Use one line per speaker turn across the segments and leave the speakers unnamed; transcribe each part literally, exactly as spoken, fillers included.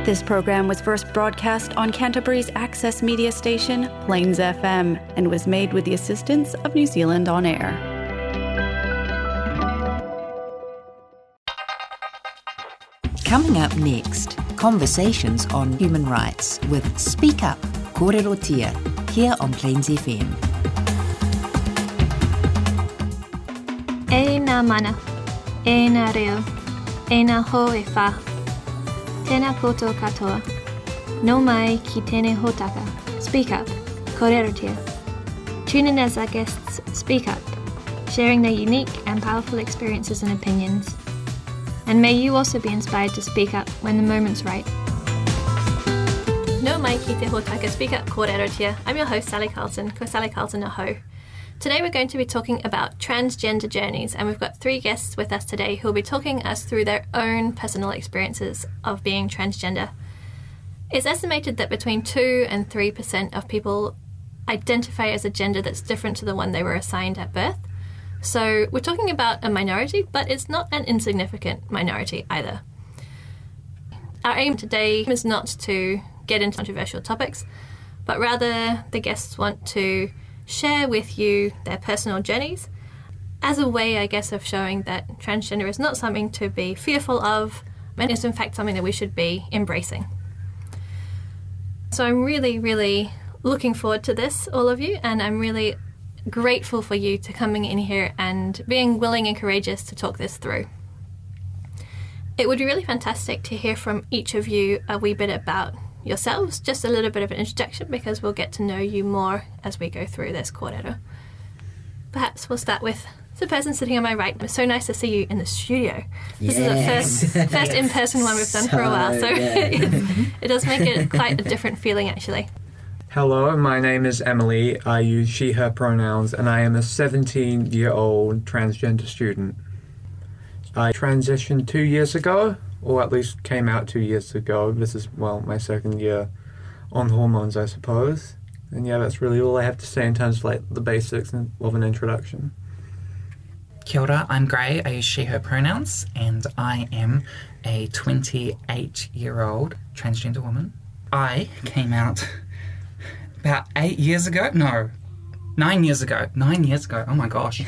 This program was first broadcast on Canterbury's access media station, Plains F M, and was made with the assistance of New Zealand On Air.
Coming up next, conversations on human rights with Speak Up, Kōrerotia, here on Plains F M.
E nā mana, e nā reo, e nā ho e whā. Tēnā koutou katoa. No mai ki tēnei hōtaka. Speak Up, Kōrerotia. Tune in as our guests speak up, sharing their unique and powerful experiences and opinions. And may you also be inspired to speak up when the moment's right. No mai ki te hōtaka. Speak Up, Kōrerotia. I'm your host, Sally Carlton, ko Sally Carlton aho. Today we're going to be talking about transgender journeys, and we've got three guests with us today who will be talking us through their own personal experiences of being transgender. It's estimated that between two and three percent of people identify as a gender that's different to the one they were assigned at birth. So we're talking about a minority, but it's not an insignificant minority either. Our aim today is not to get into controversial topics, but rather the guests want to share with you their personal journeys as a way, I guess, of showing that transgender is not something to be fearful of, and is in fact something that we should be embracing. So I'm really, really looking forward to this, all of you, and I'm really grateful for you to coming in here and being willing and courageous to talk this through. It would be really fantastic to hear from each of you a wee bit about yourselves, just a little bit of an introduction, because we'll get to know you more as we go through this kōrero. Perhaps we'll start with the person sitting on my right. It's so nice to see you in the studio. This
Yes.
is the first first in-person one we've done
So
for a while, so
good.
it does make it quite a different feeling, actually.
Hello, my name is Emily. I use she, her pronouns, and I am a seventeen-year-old transgender student. I transitioned two years ago, or at least came out two years ago. This is, well, my second year on hormones, I suppose. And yeah, that's really all I have to say in terms of like the basics of an introduction.
Kia ora, I'm Gray. I use she, her pronouns, and I am a twenty-eight-year-old transgender woman. I came out about eight years ago. No, nine years ago. Nine years ago. Oh my gosh.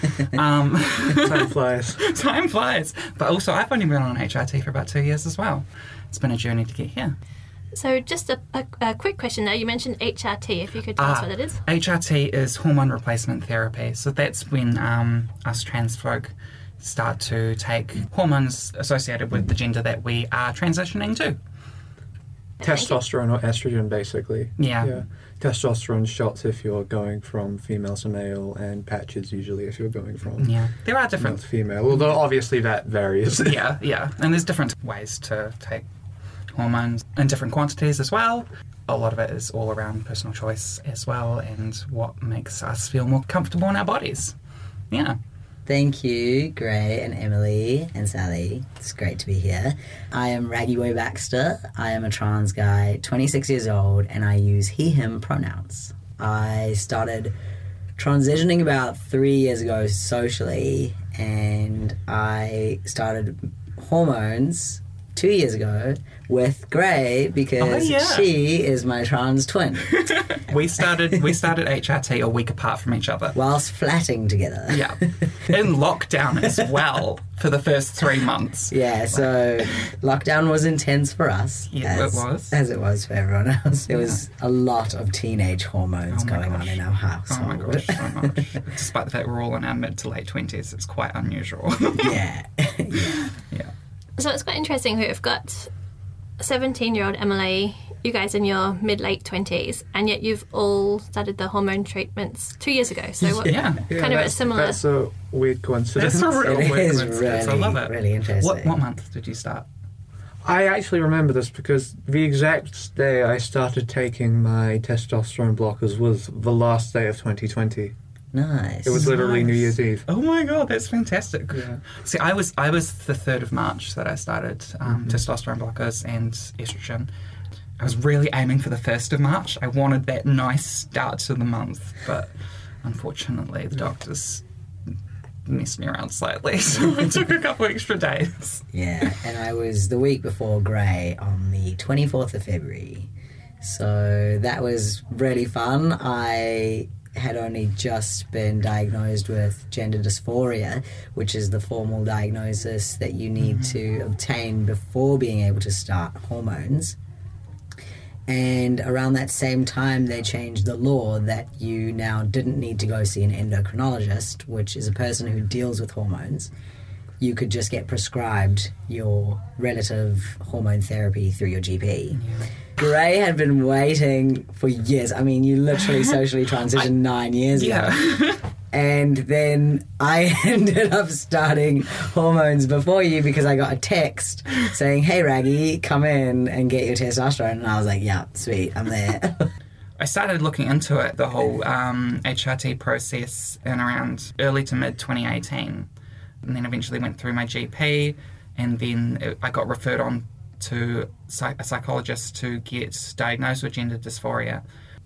um,
Time flies.
Time flies. But also, I've only been on H R T for about two years as well. It's been a journey to get here.
So just a, a, a quick question now. You mentioned H R T, if you could tell us
Ah,
what it is.
H R T is hormone replacement therapy. So that's when um, us trans folk start to take hormones associated with the gender that we are transitioning to.
Testosterone or estrogen, basically.
Yeah.
yeah. Testosterone shots if you're going from female to male, and patches usually if you're going from
Yeah, there are
male
different.
to female. Although obviously that varies.
yeah, yeah, and there's different ways to take hormones in different quantities as well. A lot of it is all around personal choice as well, and what makes us feel more comfortable in our bodies. Yeah.
Thank you, Gray and Emily and Sally. It's great to be here. I am Raggy Way Baxter. I am a trans guy, twenty-six years old, and I use he, him pronouns. I started transitioning about three years ago socially, and I started hormones two years ago with Gray because
Oh, yeah.
she is my trans twin,
We started we started H R T a week apart from each other.
whilst flatting together.
Yeah. In lockdown as well for the first three months.
Yeah, so lockdown was intense for us.
Yeah,
as,
it was.
As it was for everyone else. There was a lot of teenage hormones
Oh my
going on
gosh.
in our
Oh
household.
my gosh, so much. Despite the fact we're all in our mid to late twenties, it's quite unusual.
Yeah. yeah.
Yeah.
So it's quite interesting. We've got seventeen-year-old Emily, you guys in your mid-late twenties, and yet you've all started the hormone treatments two years ago. So what,
Yeah.
Yeah,
kind of a
that's,
similar...
That's a weird coincidence.
That's a real
It
weird
is
coincidence.
really,
I love it.
really interesting.
What, what month did you start?
I actually remember this because the exact day I started taking my testosterone blockers was the last day of twenty twenty.
Nice.
It was literally New
Nice.
Year's Eve.
Oh my god, that's fantastic.
Yeah.
See, I was I was the third of March that I started um,
Mhm.
testosterone blockers and estrogen. I was really aiming for the first of March. I wanted that nice start to the month, but unfortunately the doctors messed me around slightly, so I took a couple extra days.
Yeah, and I was the week before Grey on the twenty-fourth of February. So that was really fun. I had only just been diagnosed with gender dysphoria, which is the formal diagnosis that you need mm-hmm. to obtain before being able to start hormones. And around that same time, they changed the law that you now didn't need to go see an endocrinologist, which is a person who deals with hormones. You could just get prescribed your relative hormone therapy through your G P. Yeah. Grey had been waiting for years. I mean, you literally socially transitioned I, nine years
yeah.
ago. And then I ended up starting hormones before you because I got a text saying, hey, Raggy, come in and get your testosterone. And I was like, yeah, sweet, I'm there.
I started looking into it, the whole um, H R T process, in around early to mid twenty eighteen. And then eventually went through my G P, and then it, I got referred on to a psychologist to get diagnosed with gender dysphoria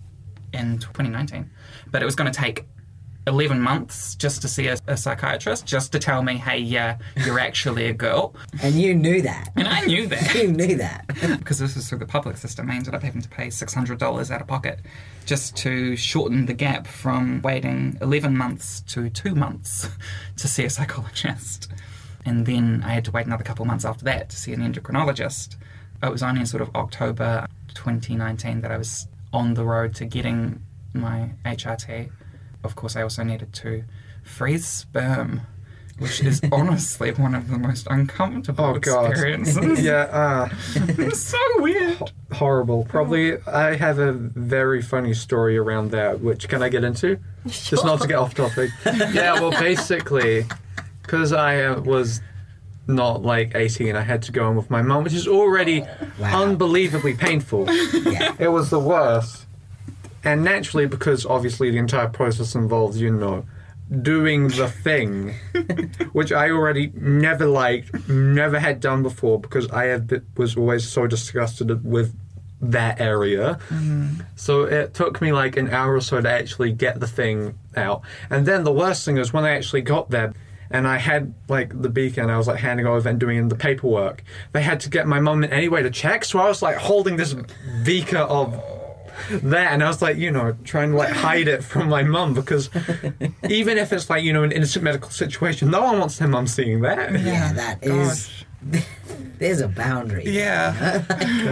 in twenty nineteen. But it was going to take eleven months just to see a, a psychiatrist, just to tell me, hey, yeah, you're actually a girl.
And you knew that.
And I knew that.
You knew that.
Because this was through the public system, I ended up having to pay six hundred dollars out of pocket just to shorten the gap from waiting eleven months to two months to see a psychologist. And then I had to wait another couple of months after that to see an endocrinologist. It was only in sort of October twenty nineteen that I was on the road to getting my H R T. Of course, I also needed to freeze sperm, which is honestly one of the most uncomfortable
oh,
experiences.
God. yeah, uh,
it's so weird.
Ho- horrible. Probably, I have a very funny story around that, which can I get into?
Sure.
Just not to get off topic. Yeah, well, basically, because I uh, was not like eighteen, I had to go in with my mum, which is already wow. unbelievably painful.
Yeah.
It was the worst. And naturally, because obviously the entire process involves, you know, doing the thing, which I already never liked, never had done before, because I have been, was always so disgusted with that area. Mm-hmm. So it took me like an hour or so to actually get the thing out. And then the worst thing is when I actually got there, and I had, like, the beacon, I was, like, handing over and doing the paperwork. They had to get my mum in anyway to check, so I was, like, holding this beaker of that, and I was, like, you know, trying to, like, hide it from my mum, because even if it's, like, you know, an innocent medical situation, no one wants their mum seeing that.
Yeah, that is... There's a boundary.
Yeah.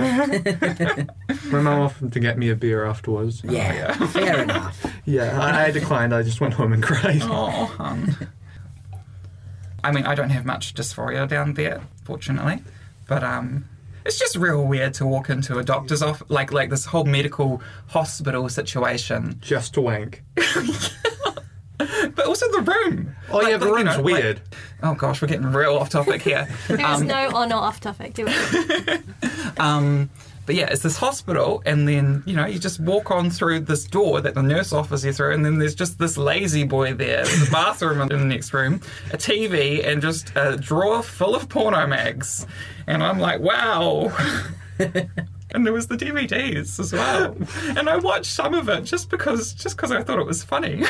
My mum offered to get me a beer afterwards.
Yeah, oh, yeah. Fair enough.
Yeah, I, I declined. I just went home and cried.
Oh, hon. I mean, I don't have much dysphoria down there, fortunately, but um, it's just real weird to walk into a doctor's office, like like this whole medical hospital situation.
Just to wank.
But also the room.
Oh,
like,
yeah, the
like,
room's
you know,
weird.
Like, oh, gosh, we're getting real off topic here.
There
um,
is no on or off topic, do we?
um, but yeah, it's this hospital, and then, you know, you just walk on through this door that the nurse offers you through, and then there's just this lazy boy there, there's a bathroom in the next room, a T V, and just a drawer full of porno mags. And I'm like, wow. And there was the D V Ds as well. And I watched some of it just because just because I thought it was funny.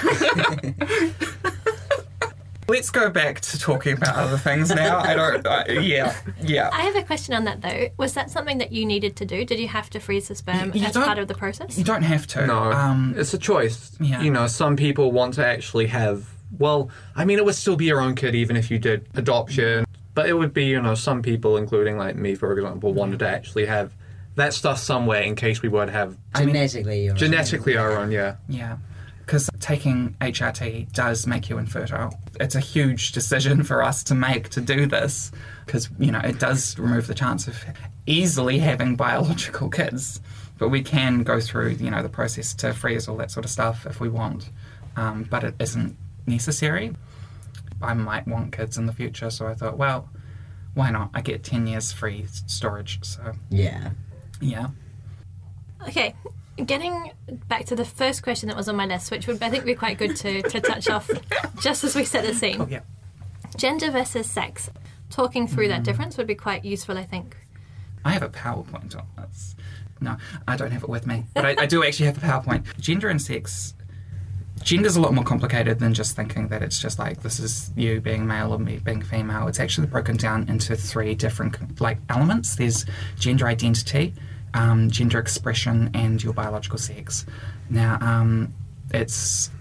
Let's go back to talking about other things now. I don't... Uh, yeah, yeah.
I have a question on that, though. Was that something that you needed to do? Did you have to freeze the sperm
you, you
as part of the process?
You don't have to.
No,
um,
it's a choice.
Yeah.
You know, some people want to actually have... Well, I mean, it would still be your own kid even if you did adoption. But it would be, you know, some people, including like me, for example, wanted to actually have that stuff somewhere in case we were to have...
Genetically your own.
Genetically our own, yeah.
Yeah. Because taking H R T does make you infertile. It's a huge decision for us to make to do this because, you know, it does remove the chance of easily having biological kids. But we can go through, you know, the process to freeze all that sort of stuff if we want. Um, but it isn't necessary. I might want kids in the future, so I thought, well, why not? I get ten years free storage, so...
Yeah.
Yeah.
Okay. Getting back to the first question that was on my list, which would I think be quite good to, to touch off just as we set the scene.
Oh, yeah.
Gender versus sex. Talking through mm. that difference would be quite useful, I think.
I have a PowerPoint on this. No, I don't have it with me. But I, I do actually have a PowerPoint. Gender and sex gender's a lot more complicated than just thinking that it's just like this is you being male or me being female. It's actually broken down into three different like elements. There's gender identity, um, gender expression, and your biological sex. Now, um, it's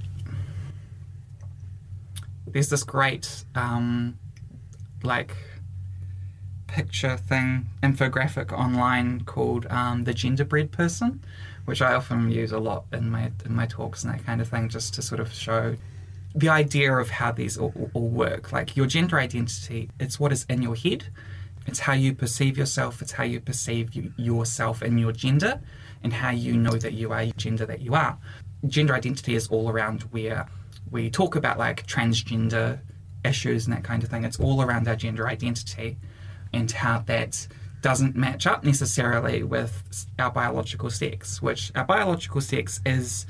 there's this great um, like picture thing, infographic online called um, the Genderbread Person, which I often use a lot in my in my talks and that kind of thing, just to sort of show the idea of how these all, all work. Like your gender identity, it's what is in your head, it's how you perceive yourself, it's how you perceive you, yourself and your gender, and how you know that you are the gender that you are. Gender identity is all around where we talk about like transgender issues and that kind of thing. It's all around our gender identity and how that doesn't match up necessarily with our biological sex, which our biological sex is,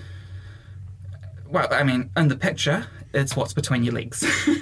well, I mean, in the picture, it's what's between your legs.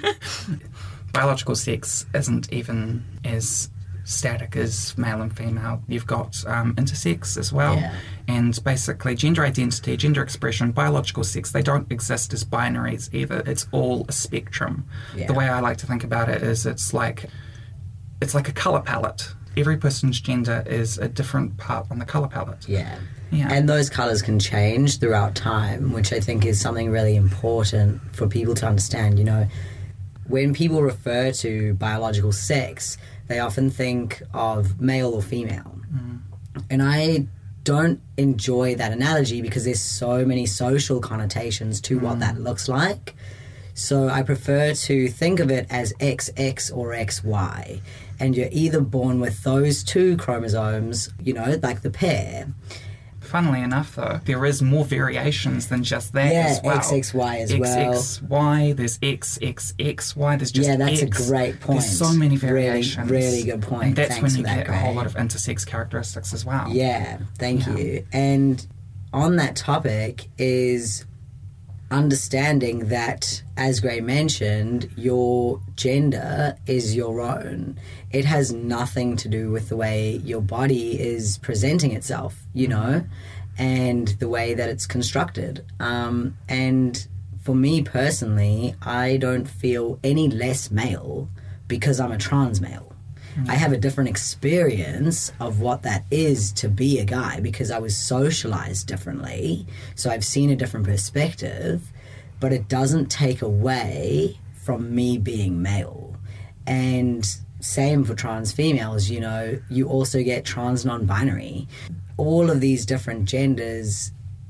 Biological sex isn't even as static as male and female. You've got um, intersex as well.
Yeah.
And basically gender identity, gender expression, biological sex, they don't exist as binaries either. It's all a spectrum.
Yeah.
The way I like to think about it is it's like it's like a colour palette. Every person's gender is a different part on the colour palette.
Yeah.
Yeah.
And those colours can change throughout time, which I think is something really important for people to understand. You know, when people refer to biological sex, they often think of male or female. Mm. And I don't enjoy that analogy because there's so many social connotations to mm. what that looks like. So I prefer to think of it as X X or X Y. And you're either born with those two chromosomes, you know, like the pair.
Funnily enough, though, there is more variations than just that
yeah,
as well.
X X Y as
X X Y,
well.
X X Y, there's X X X Y, there's just
Yeah, that's
X.
a great point.
There's so many variations.
Really, really good point.
And that's
Thanks
when you
for that,
get a whole
Gray.
lot of intersex characteristics as well.
Yeah, thank
Yeah.
you. And on that topic is understanding that, as Gray mentioned, your gender is your own. It has nothing to do with the way your body is presenting itself, you know, and the way that it's constructed. Um, and for me personally, I don't feel any less male because I'm a trans male. Mm. I have a different experience of what that is to be a guy because I was socialized differently. So I've seen a different perspective, but it doesn't take away from me being male. And same for trans females, you know, you also get trans non-binary. All of these different genders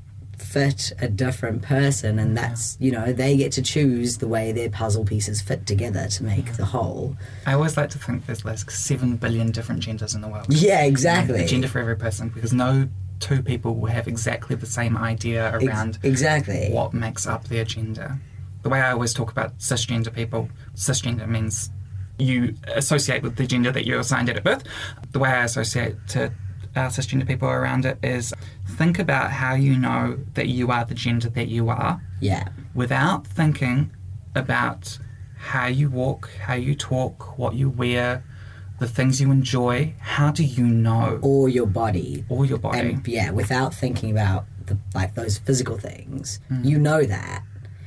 fit a different person, and that's, you know, they get to choose the way their puzzle pieces fit together to make the whole.
I always like to think there's like seven billion different genders in the world.
Yeah, exactly.
A gender for every person, because no two people will have exactly the same idea around
Ex- exactly
what makes up their gender. The way I always talk about cisgender people, cisgender means you associate with the gender that you're assigned at birth. The way I associate to uh, cisgender people around it is think about how you know that you are the gender that you are.
Yeah.
Without thinking about how you walk, how you talk, what you wear, the things you enjoy. How do you know?
Or your body.
Or your body.
And yeah, without thinking about the, like those physical things,
mm.
you know that.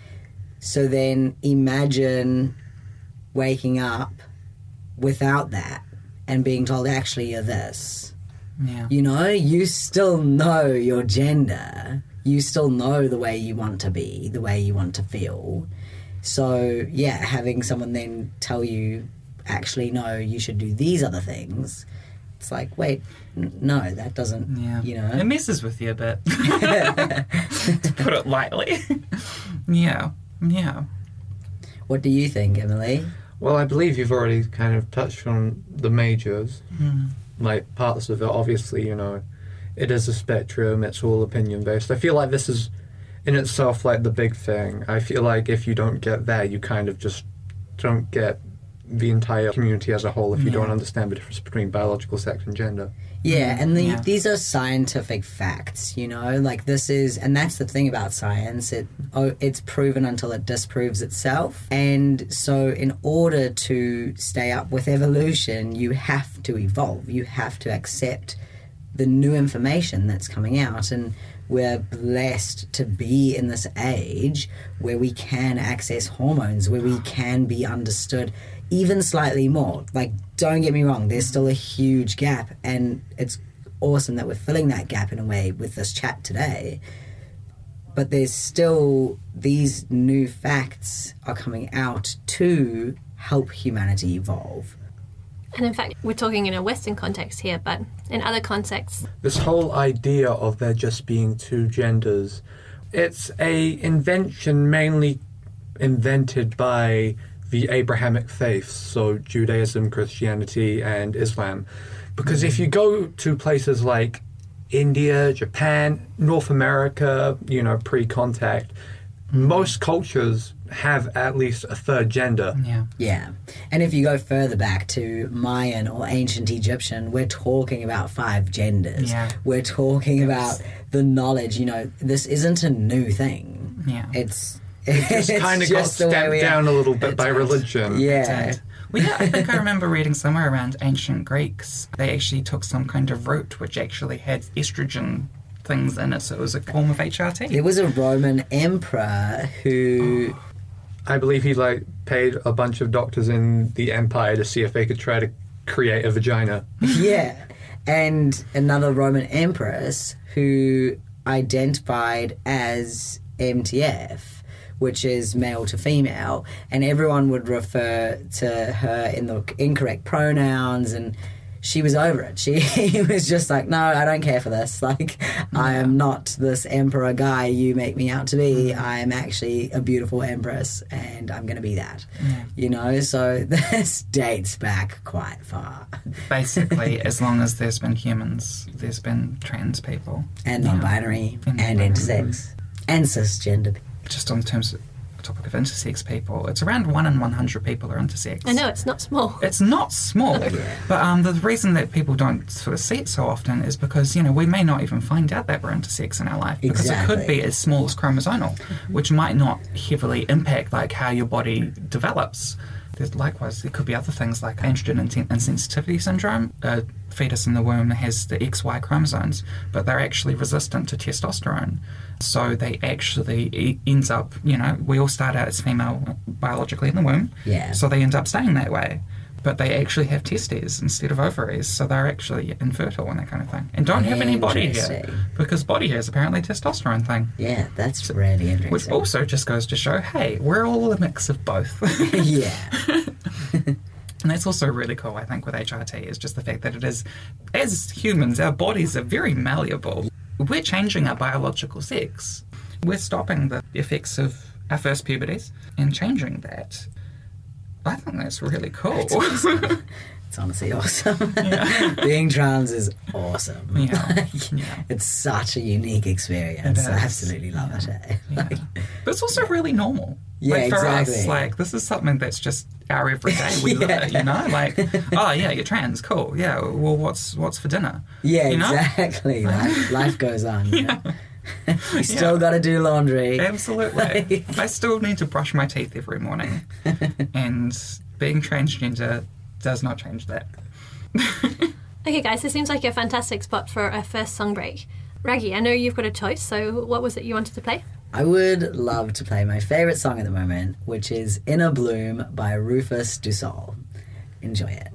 So then imagine waking up without that and being told, actually, you're this.
Yeah.
You know, you still know your gender. You still know the way you want to be, the way you want to feel. So, yeah, having someone then tell you, actually, no, you should do these other things. It's like, wait, n- no, that doesn't,
yeah.
you know.
It messes with you a bit, to put it lightly. yeah, yeah.
What do you think, Emily?
Well, I believe you've already kind of touched on the majors,
mm.
like parts of it. Obviously, you know, it is a spectrum, it's all opinion-based. I feel like this is, in itself, like the big thing. I feel like if you don't get there, you kind of just don't get the entire community as a whole if you
yeah.
don't understand the difference between biological sex and gender.
Yeah, and the,
Yeah.
these are scientific facts, you know, like this is, and that's the thing about science, it oh, it's proven until it disproves itself. And so in order to stay up with evolution, you have to evolve, you have to accept the new information that's coming out, and we're blessed to be in this age where we can access hormones, where we can be understood even slightly more. Like, don't get me wrong, there's still a huge gap, and it's awesome that we're filling that gap in a way with this chat today. But there's still, these new facts are coming out to help humanity evolve.
And in fact, we're talking in a Western context here, but in other contexts,
This whole idea of there just being two genders, it's a invention mainly invented by the Abrahamic faiths, so Judaism, Christianity, and Islam. Because if you go to places like India, Japan, North America, you know, pre-contact, most cultures have at least a third gender.
Yeah.
Yeah. And if you go further back to Mayan or ancient Egyptian, we're talking about five genders.
Yeah.
We're talking about the knowledge, you know, this isn't a new thing.
Yeah.
It's
It's kind of got
just the way
stamped
we
down
are.
a little bit by religion.
Yeah.
Did. Well, yeah, I think I remember reading somewhere around ancient Greeks, they actually took some kind of root which actually had estrogen things in it, so it was a form of H R T.
There was a Roman emperor who...
I believe he like paid a bunch of doctors in the empire to see if they could try to create a vagina.
Yeah. And another Roman empress who identified as M T F, which is male to female, and everyone would refer to her in the incorrect pronouns, and she was over it. She was just like, no, I don't care for this. Like, I am not this emperor guy you make me out to be. I am actually a beautiful empress, and I'm going to be that.
Yeah.
You know, so this dates back quite far.
Basically, as long as there's been humans, there's been trans people.
And
Yeah.
non-binary,
And
and
non-binary.
intersex, and cisgender.
Just on terms of the topic of intersex people, it's around one in one hundred people are intersex.
I know it's not small.
It's not small, but um, the reason that people don't sort of see it so often is because, you know, we may not even find out that we're intersex in our life, because
Exactly.
it could be as small as chromosomal, which might not heavily impact like how your body develops. There's, likewise, there could be other things like androgen insen- insensitivity syndrome. A fetus in the womb has the X Y chromosomes, but they're actually resistant to testosterone. So they actually e- ends up, you know, we all start out as female biologically in the womb.
Yeah.
So they end up staying that way. But they actually have testes instead of ovaries, so they're actually infertile and that kind of thing. And don't have any body hair,
Interesting.
because body hair is apparently a testosterone thing.
Yeah, that's really interesting.
Which also just goes to show, hey, we're all a mix of both.
yeah.
And that's also really cool, I think, with H R T, is just the fact that it is, as humans, our bodies are very malleable. We're changing our biological sex. We're stopping the effects of our first puberties and changing that. I think that's really cool.
It's honestly awesome. Being trans is awesome.
Yeah. Yeah.
It's such a unique experience.
It
I
is.
absolutely love it. eh?
Yeah. But it's also really normal.
Yeah,
like for
exactly.
us, like this is something that's just our everyday. We live
Yeah.
it, you know. Like, oh yeah, you're trans, cool. Yeah, well, what's what's for dinner?
Yeah,
you know?
exactly. Life, life goes on. You know? You still
Yeah.
got to do laundry.
Absolutely. I still need to brush my teeth every morning, and being transgender does not change that.
Okay, guys, this seems like a fantastic spot for our first song break. Raggy, I know you've got a choice, so what was it you wanted to play?
I would love to play my favourite song at the moment, which is Inner Bloom by Rufus Du Sol. Enjoy it.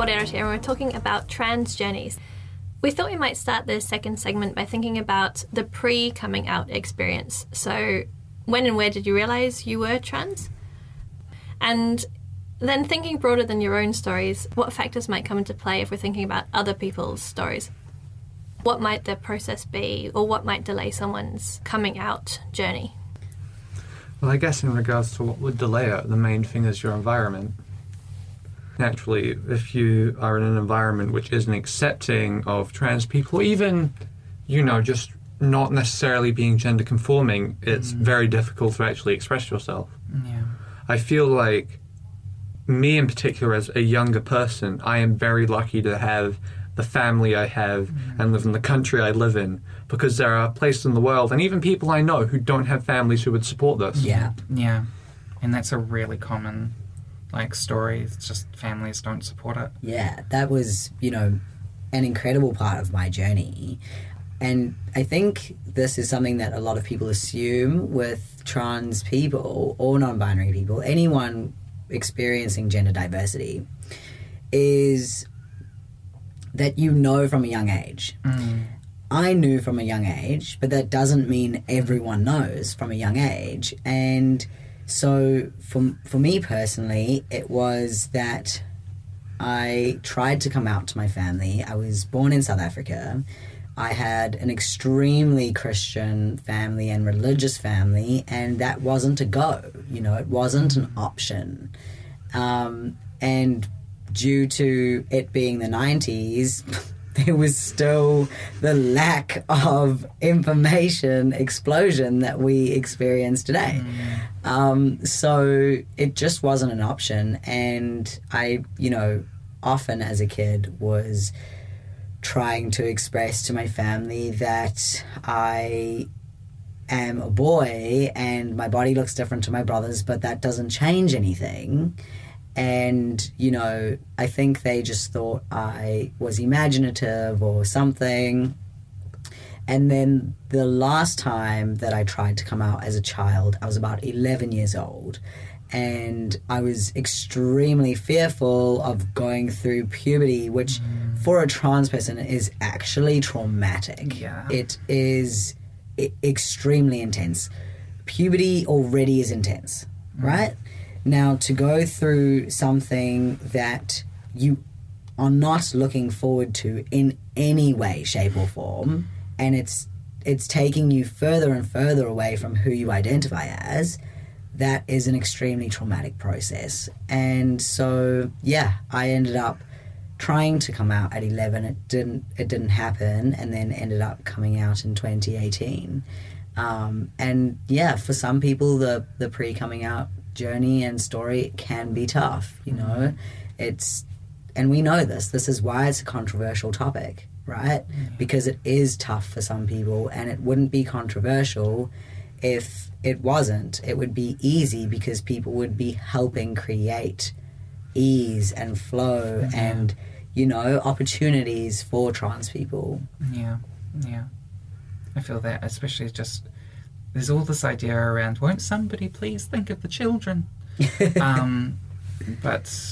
Kōrero here, and we're talking about trans journeys. We thought we might start this second segment by thinking about the pre-coming out experience. So when and where did you realise you were trans? And then thinking broader than your own stories, what factors might come into play if we're thinking about other people's stories? What might the process be, or what might delay someone's coming out journey?
Well, I guess in regards to what would delay it, the main thing is your environment. Naturally, if you are in an environment which isn't accepting of trans people, even, you know, just not necessarily being gender conforming, it's mm. very difficult to actually express yourself.
Yeah.
I feel like me in particular, as a younger person, I am very lucky to have the family I have mm. and live in the country I live in, because there are places in the world, and even people I know, who don't have families who would support this.
Yeah.
Yeah. And that's a really common, like, story. It's just families don't support it.
Yeah, that was, you know, an incredible part of my journey. And I think this is something that a lot of people assume with trans people or non-binary people, anyone experiencing gender diversity, is that you know from a young age.
Mm.
I knew from a young age, but that doesn't mean everyone knows from a young age. And so for, for me personally, it was that I tried to come out to my family. I was born in South Africa. I had an extremely Christian family and religious family, and that wasn't a go. You know, it wasn't an option. Um, and due to it being the nineties, there was still the lack of information explosion that we experience today. Mm. Um, so it just wasn't an option. And I, you know, often as a kid was trying to express to my family that I am a boy and my body looks different to my brother's, but that doesn't change anything. And, you know, I think they just thought I was imaginative or something. And then the last time that I tried to come out as a child, I was about eleven years old. And I was extremely fearful of going through puberty, which mm. for a trans person is actually traumatic.
Yeah.
It is I- extremely intense. Puberty already is intense, mm. right? Now, to go through something that you are not looking forward to in any way, shape or form, and it's it's taking you further and further away from who you identify as, that is an extremely traumatic process. And so, yeah, I ended up trying to come out at eleven. It didn't it didn't happen, and then ended up coming out in twenty eighteen. Um, and yeah, for some people, the, the pre-coming out journey and story can be tough, you know. It's, and we know this. This is why it's a controversial topic, right? Mm-hmm. Because it is tough for some people, and it wouldn't be controversial if it wasn't. It would be easy because people would be helping create ease and flow mm-hmm. and, you know, opportunities for trans people.
Yeah, yeah. I feel that, especially just, there's all this idea around, won't somebody please think of the children? um, but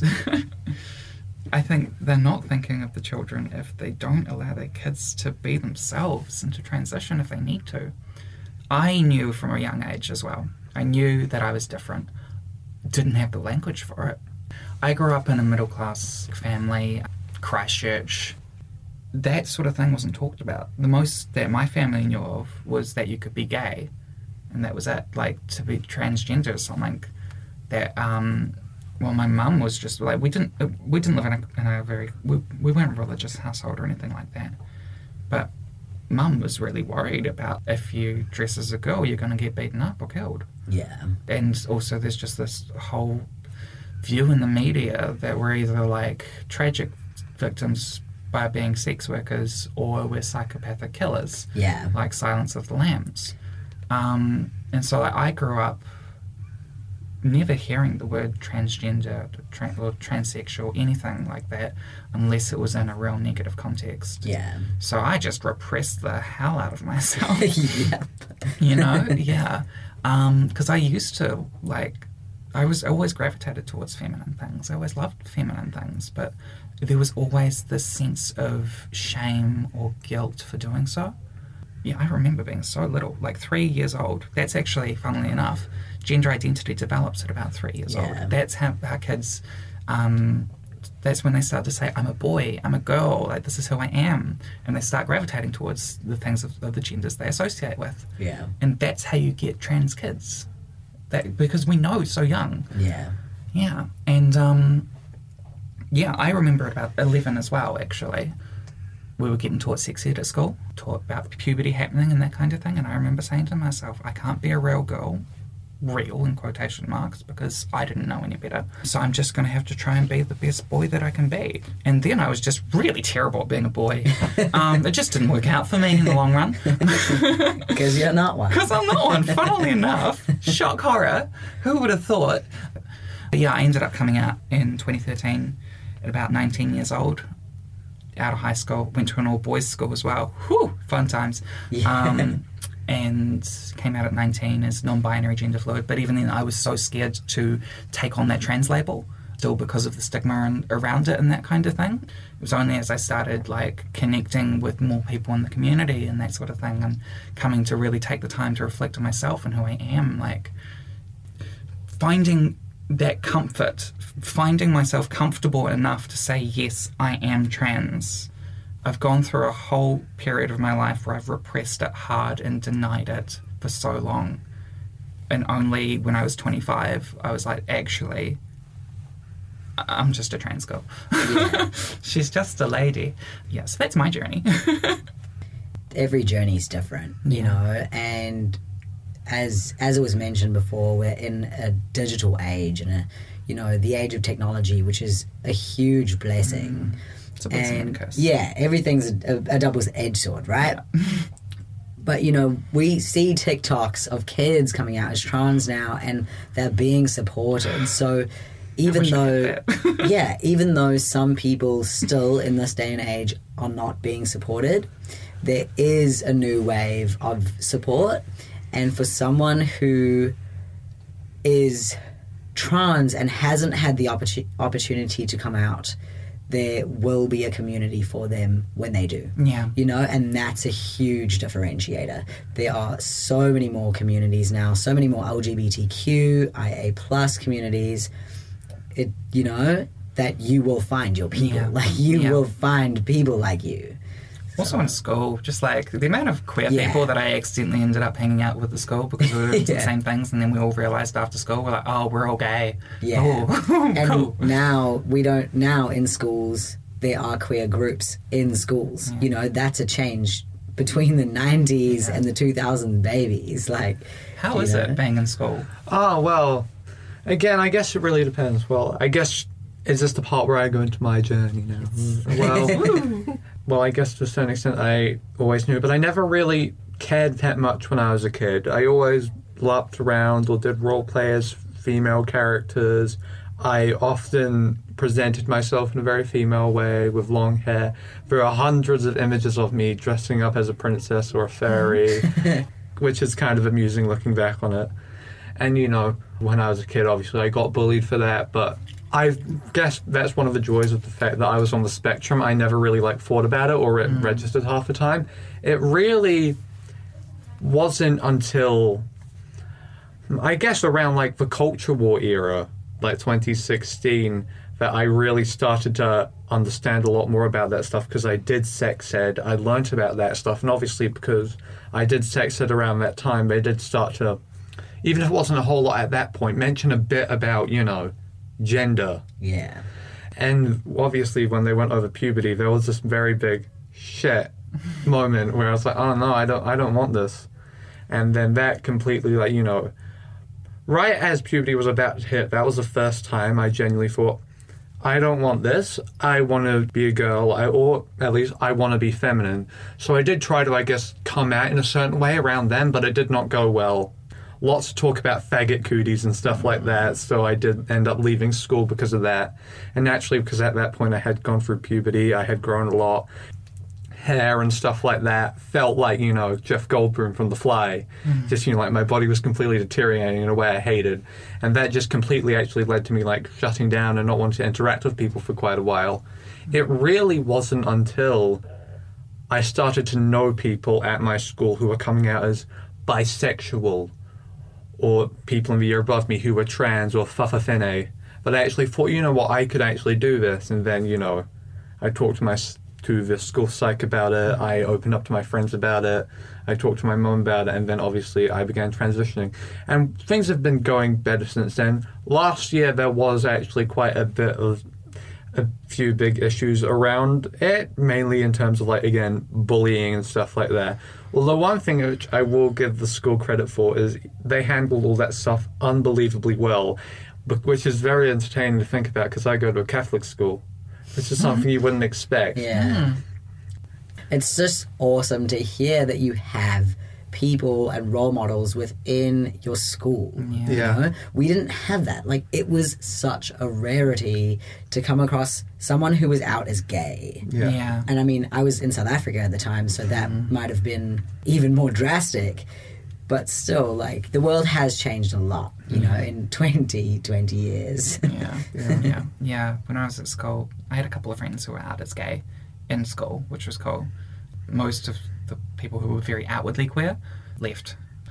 I think they're not thinking of the children if they don't allow their kids to be themselves and to transition if they need to. I knew from a young age as well. I knew that I was different. Didn't have the language for it. I grew up in a middle-class family, Christchurch. That sort of thing wasn't talked about. The most that my family knew of was that you could be gay, and that was it. Like, to be transgender or something that, um, well, my mum was just like, we didn't we didn't live in a, in a very, we, we weren't a religious household or anything like that. But Mum was really worried about if you dress as a girl, you're going to get beaten up or killed.
Yeah.
And also there's just this whole view in the media that we're either like tragic victims by being sex workers or we're psychopathic killers.
Yeah.
Like Silence of the Lambs. Um, and so like, I grew up never hearing the word transgender tra- or transsexual, anything like that, unless it was in a real negative context.
Yeah.
So I just repressed the hell out of myself.
Yep.
You know? Yeah. Because um, I used to, like, I was always gravitated towards feminine things. I always loved feminine things, but there was always this sense of shame or guilt for doing so. Yeah, I remember being so little, like three years old. That's actually, funnily enough, gender identity develops at about three years
Yeah.
old. That's how our kids, um, that's when they start to say, I'm a boy, I'm a girl, like this is who I am. And they start gravitating towards the things of, of the genders they associate with.
Yeah.
And that's how you get trans kids. That, because we know so young.
Yeah.
Yeah. And, um, yeah, I remember at about eleven as well, actually. We were getting taught sex ed at school, taught about puberty happening and that kind of thing. And I remember saying to myself, I can't be a real girl, real in quotation marks, because I didn't know any better. So I'm just going to have to try and be the best boy that I can be. And then I was just really terrible at being a boy. Um, it just didn't work out for me in the long run.
Because you're not one.
Because I'm not one, funnily enough. Shock horror. Who would have thought? But yeah, I ended up coming out in twenty thirteen at about nineteen years old. Out of high school, went to an all-boys school as well. Whew, fun times.
Yeah.
Um, and came out at nineteen as non-binary, gender fluid. But even then, I was so scared to take on that trans label, still because of the stigma and, around it and that kind of thing. It was only as I started like connecting with more people in the community and that sort of thing, and coming to really take the time to reflect on myself and who I am, like finding that comfort, finding myself comfortable enough to say, yes, I am trans. I've gone through a whole period of my life where I've repressed it hard and denied it for so long. And only when I was twenty-five, I was like, actually, I'm just a trans girl.
Yeah.
She's just a lady. Yeah, so that's my journey.
Every journey's different, you
Yeah.
know, and as as it was mentioned before, we're in a digital age and a, you know, the age of technology, which is a huge blessing.
Mm. It's a blessing and
And
a curse.
yeah, everything's a, a double-edged sword, right?
Yeah.
But, you know, we see TikToks of kids coming out as trans now and they're being supported. So even
wish I
though,
had that.
yeah, even though some people still in this day and age are not being supported, there is a new wave of support. And for someone who is trans and hasn't had the opportu- opportunity to come out, there will be a community for them when they do.
Yeah.
You know, and that's a huge differentiator. There are so many more communities now, so many more L G B T Q, I A plus communities, it, you know, that you will find your people.
Yeah.
Like, you
Yeah.
will find people like you.
Also in school, just like the amount of queer
Yeah.
people that I accidentally ended up hanging out with at school because we were into
Yeah.
the same things, and then we all realised after school, we're like, oh, we're all gay.
Yeah.
Oh,
And
cool.
now we don't, now in schools, there are queer groups in schools. You know, that's a change between the nineties and the two thousand babies. Like,
How
you
is
know?
it being in school?
Oh, well, again, I guess it really depends. Well, I guess, is this the part where I go into my journey now? Well, well, I guess to a certain extent I always knew, but I never really cared that much when I was a kid. I always lopped around or did role play as female characters. I often presented myself in a very female way with long hair. There are hundreds of images of me dressing up as a princess or a fairy, which is kind of amusing looking back on it. And, you know, when I was a kid, obviously, I got bullied for that, but I guess that's one of the joys of the fact that I was on the spectrum. I never really, like, thought about it or it mm. registered half the time. It really wasn't until, I guess, around, like, the culture war era, like twenty sixteen, that I really started to understand a lot more about that stuff, because I did sex ed. I learnt about that stuff, and obviously because I did sex ed around that time, they did start to, even if it wasn't a whole lot at that point, mention a bit about, you know, gender.
Yeah.
And obviously when they went over puberty, there was this very big shit moment where I was like, oh no, I don't I don't want this. And then that completely, like, you know, right as puberty was about to hit, that was the first time I genuinely thought, I don't want this. I want to be a girl, I, or at least I want to be feminine. So I did try to, I guess, come out in a certain way around then, but it did not go well. Lots of talk about faggot cooties and stuff like that, so I did end up leaving school because of that. And naturally, because at that point I had gone through puberty, I had grown a lot. hair and stuff like that felt like, you know, Jeff Goldblum from The Fly. Mm. Just, you know, like my body was completely deteriorating in a way I hated. And that just completely actually led to me, like, shutting down and not wanting to interact with people for quite a while. It really wasn't until I started to know people at my school who were coming out as bisexual, or people in the year above me who were trans or whawhawhine, but I actually thought, you know what, I could actually do this. And then, you know, I talked to my to the school psych about it, I opened up to my friends about it, I talked to my mum about it, and then obviously I began transitioning. And things have been going better since then. Last year there was actually quite a bit of a few big issues around it, mainly in terms of, like, again, bullying and stuff like that. Well, the one thing which I will give the school credit for is they handled all that stuff unbelievably well, but which is very entertaining to think about because I go to a Catholic school, which is something you wouldn't expect.
Yeah. It's just awesome to hear that you have people and role models within your school.
Yeah.
You
Yeah.
know? We didn't have that. Like, it was such a rarity to come across someone who was out as gay.
Yeah.
Yeah.
And I mean, I was in South Africa at the time, so that might have been even more drastic. But still, like, the world has changed a lot, you know, in twenty, twenty years.
Yeah, yeah, yeah, yeah. When I was at school, I had a couple of friends who were out as gay in school, which was cool. Most of the people who were very outwardly queer left.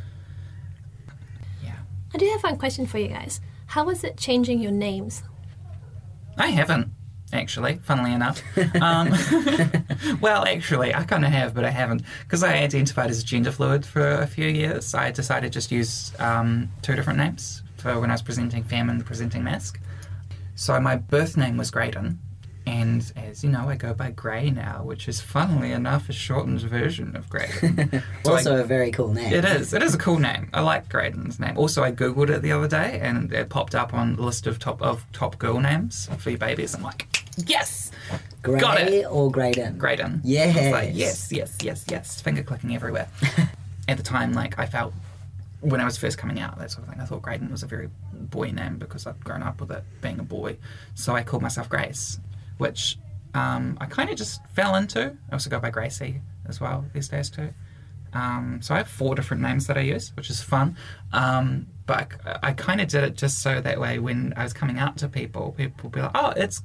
Yeah.
I do have one question for you guys. How was it changing your names?
I haven't, actually, funnily enough. Um, well, actually, I kind of have, but I haven't. Because I identified as gender fluid for a few years, I decided to just use um, two different names for when I was presenting femme and presenting masc. So my birth name was Graydon, and as you know, I go by Gray now, which is, funnily enough, a shortened version of Graydon. So
Also
I,
a very cool name.
It is. It is a cool name. I like Graydon's name. Also, I googled it the other day, and it popped up on the list of top of top girl names for babies. I'm like, yes,
Gray
got it.
or Graydon?
Graydon.
Yes.
I was like, yes, yes, yes, yes. Finger clicking everywhere. At the time, like, I felt when I was first coming out, that sort of thing, I thought Graydon was a very boy name because I'd grown up with it being a boy. So I called myself Grace, which um, I kind of just fell into. I also go by Gracie as well these days too. Um, so I have four different names that I use, which is fun. Um, but I, I kind of did it just so that way when I was coming out to people, people would be like, oh, it's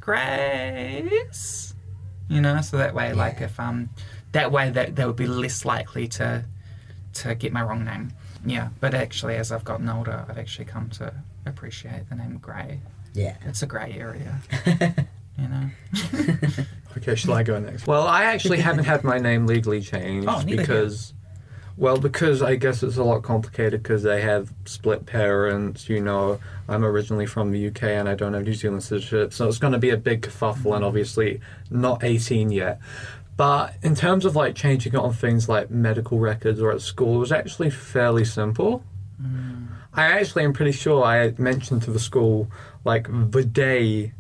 Grace. You know, so that way, yeah. like if, um, that way that they would be less likely to, to get my wrong name. Yeah, but actually as I've gotten older, I've actually come to appreciate the name Grey.
Yeah.
It's a grey area. You know?
Okay, shall I go next? Well, I actually haven't had my name legally changed
Oh, neither
because, well, because I guess it's a lot complicated because they have split parents, you know. I'm originally from the U K and I don't have New Zealand citizenship, so it's going to be a big kerfuffle and obviously not eighteen yet. But in terms of, like, changing it on things like medical records or at school, it was actually fairly simple. Mm. I actually am pretty sure I had mentioned to the school, like, the day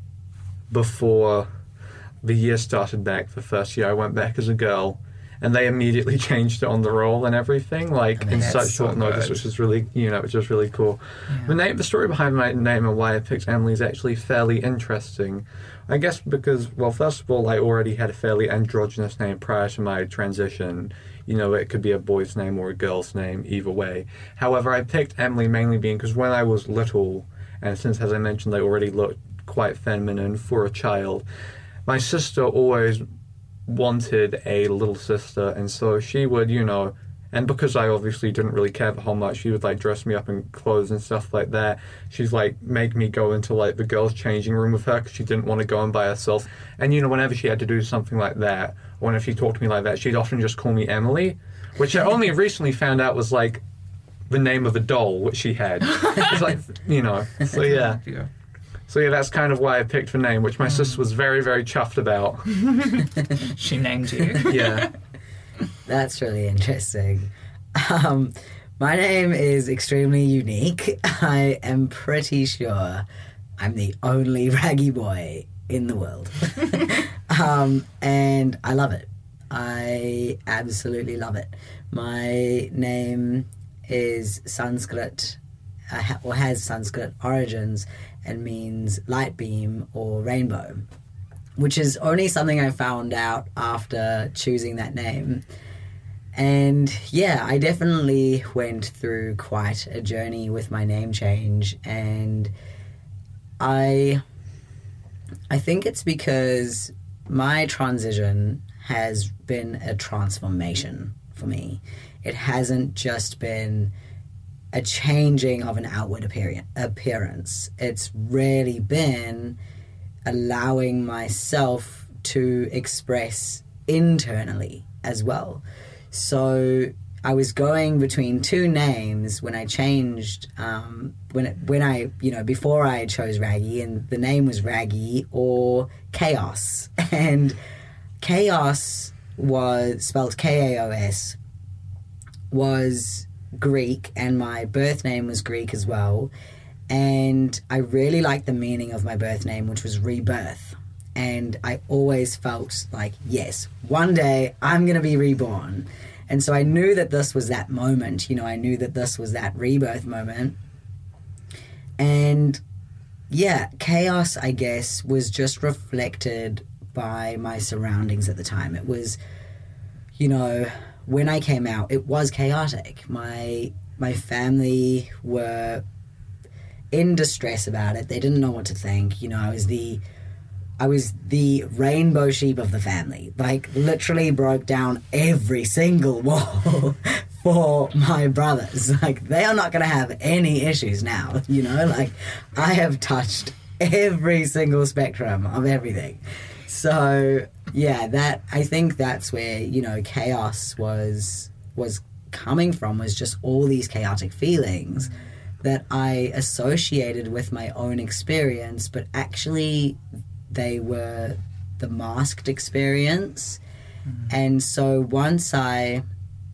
before the year started back, the first year I went back as a girl, and they immediately changed it on the roll and everything, like,
I mean,
in
that's
such
so
short notice,
good.
which is really, you know, which is really cool.
Yeah.
The name, the story behind my name and why I picked Emily is actually fairly interesting. I guess because, well, first of all, I already had a fairly androgynous name prior to my transition. You know, it could be a boy's name or a girl's name, either way. However, I picked Emily mainly being because when I was little, and since, as I mentioned, I already looked quite feminine for a child, my sister always wanted a little sister, and so she would, you know, and because I obviously didn't really care for how much, she would, like, dress me up in clothes and stuff like that. She'd, like, make me go into, like, the girls' changing room with her because she didn't want to go in by herself. And, you know, whenever she had to do something like that, or whenever she talked to me like that, she'd often just call me Emily, which I only recently found out was, like, the name of a doll, which she had. It's like, you know, so yeah.
Yeah.
So yeah, that's kind of why I picked the name, which my mm. sister was very, very chuffed about.
She named you.
Yeah.
That's really interesting. Um, my name is extremely unique. I am pretty sure I'm the only raggy boy in the world. um, and I love it. I absolutely love it. My name is Sanskrit, uh, ha- or has Sanskrit origins, and means light beam or rainbow, which is only something I found out after choosing that name. And yeah, I definitely went through quite a journey with my name change, and I I think it's because my transition has been a transformation for me. It hasn't just been a changing of an outward appear- appearance. It's really been allowing myself to express internally as well. So I was going between two names when I changed, um, when it, when I, you know, before I chose Raggy, and the name was Raggy or Chaos. And Chaos was spelled K A O S, was Greek, and my birth name was Greek as well. And I really liked the meaning of my birth name, which was rebirth. And I always felt like, yes, one day I'm going to be reborn. And so I knew that this was that moment. You know, I knew that this was that rebirth moment. And yeah, chaos, I guess, was just reflected by my surroundings at the time. It was, you know, when I came out, it was chaotic. My my family were in distress about it. They didn't know what to think. You know, I was the I was the rainbow sheep of the family. Like, literally broke down every single wall for my brothers. Like, they are not going to have any issues now, you know? Like, I have touched every single spectrum of everything. So, yeah, that, I think that's where, you know, chaos was, was coming from, was just all these chaotic feelings that I associated with my own experience, but actually they were the masked experience. Mm-hmm. And so once I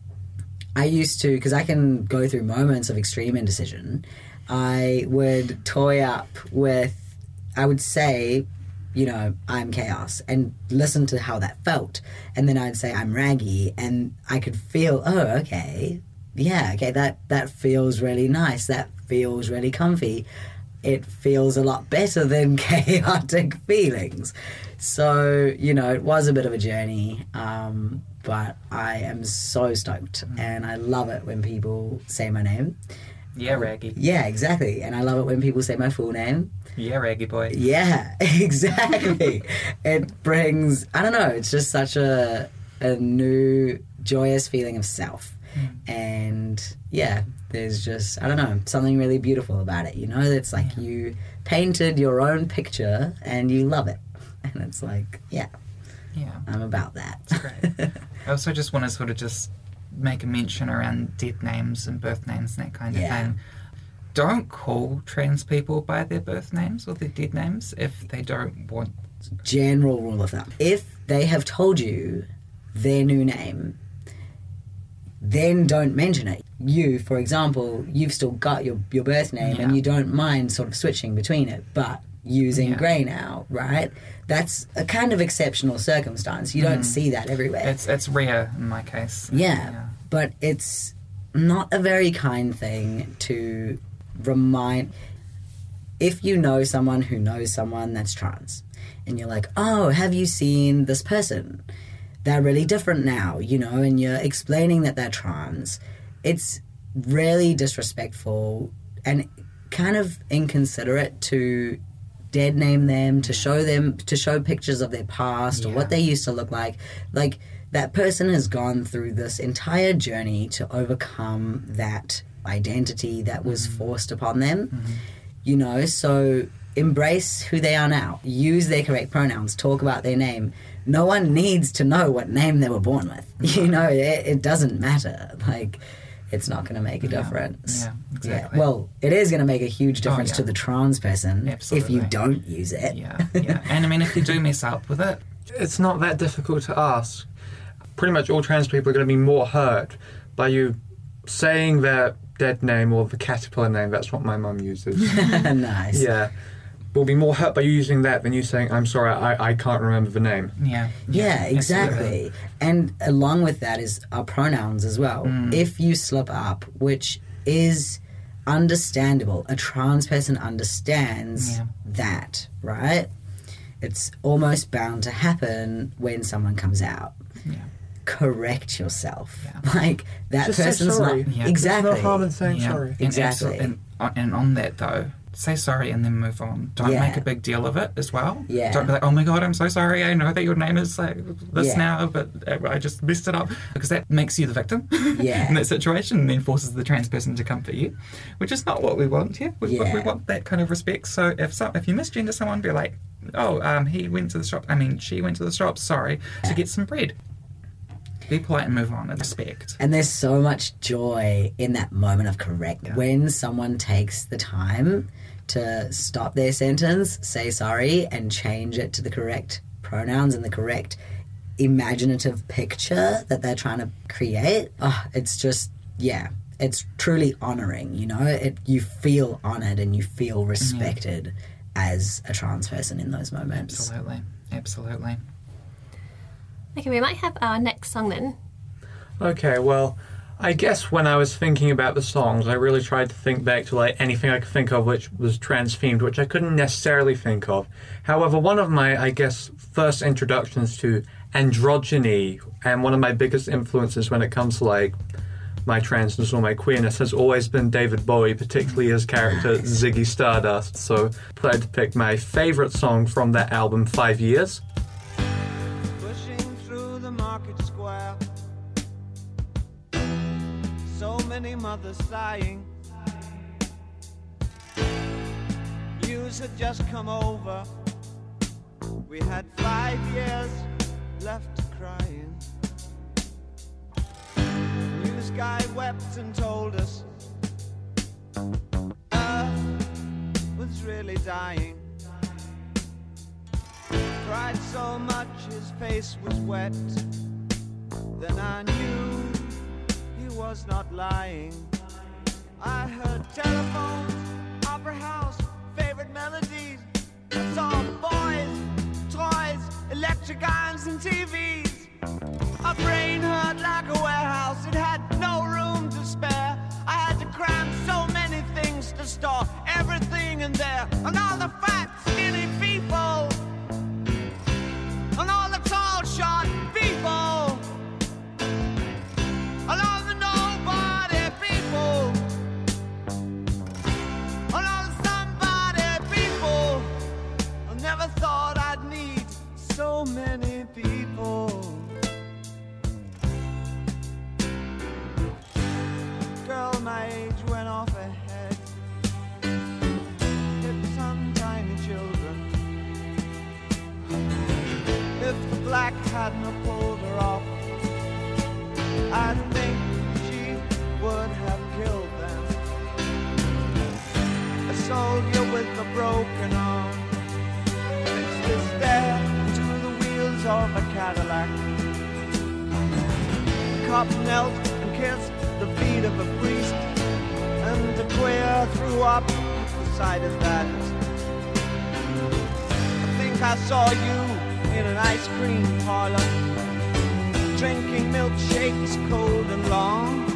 I used to, because I can go through moments of extreme indecision, I would toy up with, I would say, you know, I'm chaos, and listen to how that felt. And then I'd say I'm Raggy, and I could feel, oh, okay, yeah, okay, that, that feels really nice. That feels really comfy. It feels a lot better than chaotic feelings. So, you know, it was a bit of a journey, um, but I am so stoked, and I love it when people say my name.
Yeah, Raggy.
Yeah, exactly. And I love it when people say my full name.
Yeah, Raggy boy.
Yeah, exactly. It brings, I don't know, it's just such a a new, joyous feeling of self. Mm. And yeah, there's just, I don't know, something really beautiful about it, you know? It's like
yeah.
you painted your own picture and you love it. And it's like, yeah,
yeah,
I'm about that.
That's great. I also just want to sort of just make a mention around dead names and birth names and that kind of
Yeah.
thing. Don't call trans people by their birth names or their dead names if they don't want...
General rule of thumb. If they have told you their new name, then don't mention it. You, for example, you've still got your, your birth name
Yeah.
and you don't mind sort of switching between it, but using
Yeah.
grey now, right? That's a kind of exceptional circumstance. You don't
Mm.
see that everywhere.
It's, it's rare in my case.
Yeah,
yeah.
but it's not a very kind thing to remind... If you know someone who knows someone that's trans, and you're like, oh, have you seen this person? They're really different now, you know, and you're explaining that they're trans. It's really disrespectful and kind of inconsiderate to dead name them, to show them, to show pictures of their past or
Yeah.
what they used to look like. Like, that person has gone through this entire journey to overcome that identity that was
Mm-hmm.
forced upon them,
Mm-hmm.
you know, so embrace who they are now. Use their correct pronouns. Talk about their name. No one needs to know what name they were born with. You know, it, it doesn't matter. Like, it's not going to make a
Yeah.
difference.
Yeah, exactly.
Well, it is going to make a huge difference
yeah.
to the trans person
Absolutely.
if you don't use it.
Yeah, yeah. And I mean, if you do mess up with it,
It's not that difficult to ask. Pretty much all trans people are going to be more hurt by you saying their dead name or the caterpillar name. That's what my mum uses.
Nice.
Yeah. Will be more hurt by you using that than you saying, I'm sorry, I, I can't remember the name.
yeah.
Yeah, exactly.
absolutely.
And along with that is our pronouns as well.
Mm.
If you slip up, which is understandable, a trans person understands
Yeah.
that, right? it's almost bound to happen when someone comes out.
Yeah.
Correct yourself.
Yeah.
Like, that
Just say
person's
sorry.
not...
Yeah.
Exactly.
There's no harm in saying
Yeah.
sorry.
And
Exactly.
absolute- And, uh, and on that, though, say sorry and then move on. Don't
Yeah.
make a big deal of it as well.
Yeah.
Don't be like, oh my God, I'm so sorry. I know that your name is like this
Yeah.
now, but I just messed it up. Because that makes you the victim
Yeah.
in that situation and then forces the trans person to comfort you, which is not what we want here. We,
Yeah.
we want that kind of respect. So if so, if you misgender someone, be like, oh, um, he went to the shop. I mean, she went to the shop, sorry, to get some bread. Be polite and move on and respect.
And there's so much joy in that moment of correct.
Yeah.
When someone takes the time to stop their sentence, say sorry, and change it to the correct pronouns and the correct imaginative picture that they're trying to create, oh, it's just, yeah, it's truly honouring, you know? It, you feel honoured and you feel respected as a trans person in those moments.
Absolutely. Absolutely.
Okay, we might have our next song then.
Okay, well, I guess when I was thinking about the songs, I really tried to think back to like anything I could think of which was trans-themed, which I couldn't necessarily think of. However, one of my, I guess, first introductions to androgyny and one of my biggest influences when it comes to like my transness or my queerness has always been David Bowie, particularly his character Ziggy Stardust. So I had to pick my favourite song from that album, Five Years.
Pushing through the market square, so many mothers sighing. News had just come over, we had five years left crying. News guy wept and told us Earth was really dying. Cried so much his face was wet, then I knew he was not lying. I heard telephones, opera house, favorite melodies. I saw boys, toys, electric irons and T Vs. My brain hurt like a warehouse, it had no room to spare. I had to cram so many things to store everything in there. And all the fat, skinny people, and all the tall, short people, and all the nobody people, and all the somebody people. I never thought I'd need so many people. Girl my age went off ahead, hit some tiny children. If the black hadn't have pulled her off, I think she would have killed them. A soldier with a broken arm fixed his stare to the wheels of a Cadillac. The cop knelt and kissed the feet of a priest, and the queer threw up the sight of that. I think I saw you in an ice cream parlor, drinking milkshakes cold and long,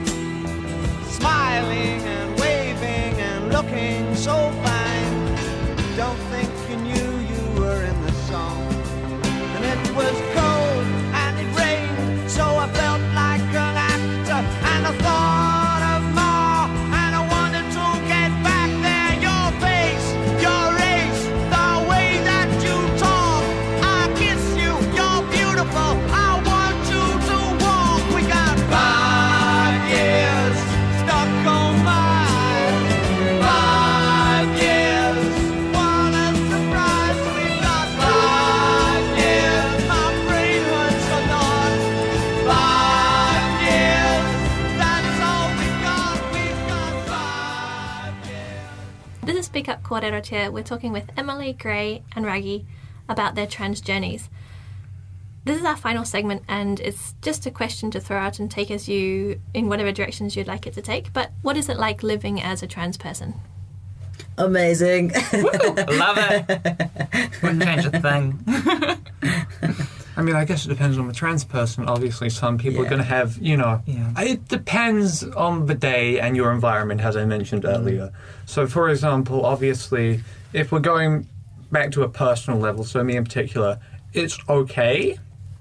smiling and waving and looking so fine. Don't think you knew you were in the song. And it was cold and it rained, so I felt like an actor, and I thought of more, and I wanted to get back there. Your face, your race, the way that you talk, I kiss you, you're beautiful, I want you to walk. We got five years stuck on my five years. What a surprise, we got five years. My brain hurts a lot. Five years, that's all we got. We got five years.
This is Speak Up Kōrero. We're talking with Emily, Gray and Raggy about their trans journeys. This is our final segment, and it's just a question to throw out and take as you in whatever directions you'd like it to take. But what is it like living as a trans person?
Amazing.
Love it. Wouldn't change a thing.
I mean, I guess it depends on the trans person. Obviously, some people are
Yeah.
going to have, you know,
Yeah.
it depends on the day and your environment, as I mentioned earlier. So, for example, obviously, if we're going back to a personal level, so me in particular, it's okay.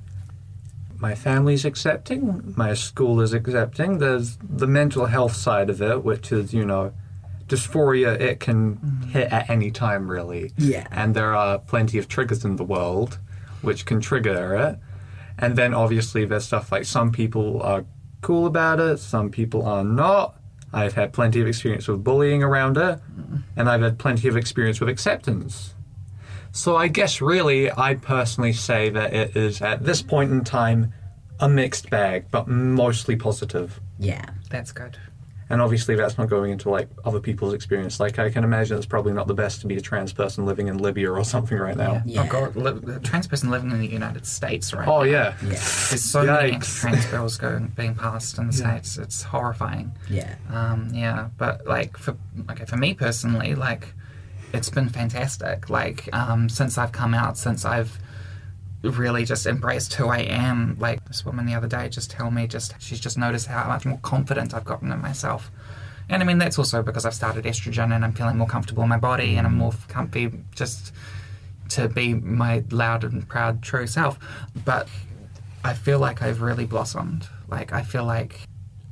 My family's accepting, my school is accepting. There's the mental health side of it, which is, you know, dysphoria, it can hit at any time, really.
Yeah.
And there are plenty of triggers in the world which can trigger it. And then obviously there's stuff like some people are cool about it, some people are not. I've had plenty of experience with bullying around it, and I've had plenty of experience with acceptance. So I guess really I'd personally say that it is, at this point in time, a mixed bag, but mostly positive.
Yeah.
That's good.
And obviously that's not going into like other people's experience. Like I can imagine it's probably not the best to be a trans person living in Libya or something right now.
Yeah.
Oh God, li- a trans person living in the United States right
Oh
now.
yeah.
Yeah.
There's so many
Yikes.
trans bills going being passed in the States. It's horrifying.
Yeah.
Um, yeah, but like for okay for me personally, like it's been fantastic. Like um, since I've come out, since I've really just embraced who I am. Like this woman the other day just tell me just she's just noticed how much more confident I've gotten in myself. And I mean that's also because I've started estrogen and I'm feeling more comfortable in my body and I'm more comfy just to be my loud and proud true self. But I feel like I've really blossomed. Like I feel like